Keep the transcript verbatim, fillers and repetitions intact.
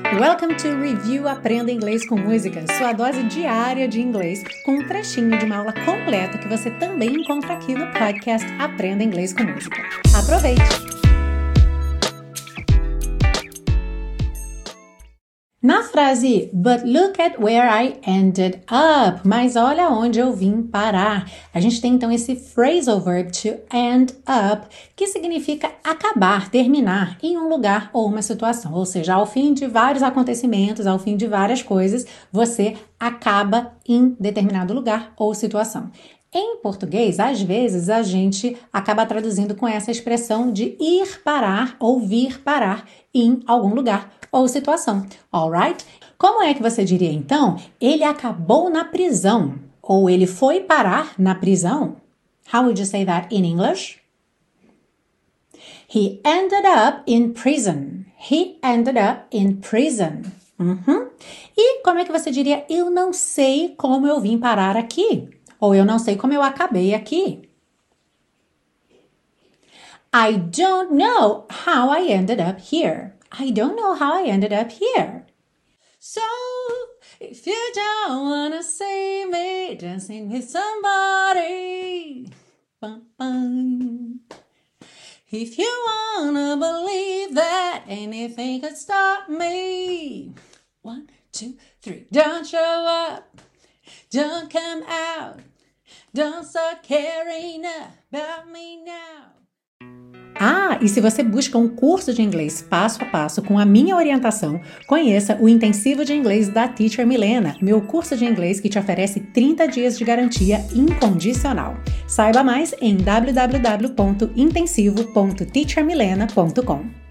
Welcome to Review Aprenda Inglês com Música, sua dose diária de inglês, com um trechinho de uma aula completa que você também encontra aqui no podcast Aprenda Inglês com Música. Aproveite! Na frase, but look at where I ended up, mas olha onde eu vim parar. A gente tem então esse phrasal verb to end up, que significa acabar, terminar em um lugar ou uma situação. Ou seja, ao fim de vários acontecimentos, ao fim de várias coisas, você acaba em determinado lugar ou situação. Em português, às vezes, a gente acaba traduzindo com essa expressão de ir parar ou vir parar em algum lugar ou situação. Alright? Como é que você diria, então? Ele acabou na prisão. Ou ele foi parar na prisão. How would you say that in English? He ended up in prison. He ended up in prison. Uhum. E como é que você diria, eu não sei como eu vim parar aqui? Ou eu não sei como eu acabei aqui. I don't know how I ended up here. I don't know how I ended up here. So, if you don't wanna see me dancing with somebody, bum, bum. If you wanna believe that anything could stop me, one, two, three, don't show up. Don't come out. Don't start caring about me now. Ah, e se você busca um curso de inglês passo a passo com a minha orientação, conheça o Intensivo de Inglês da Teacher Milena, meu curso de inglês que te oferece trinta dias de garantia incondicional. Saiba mais em w w w ponto intensivo ponto teacher milena ponto com.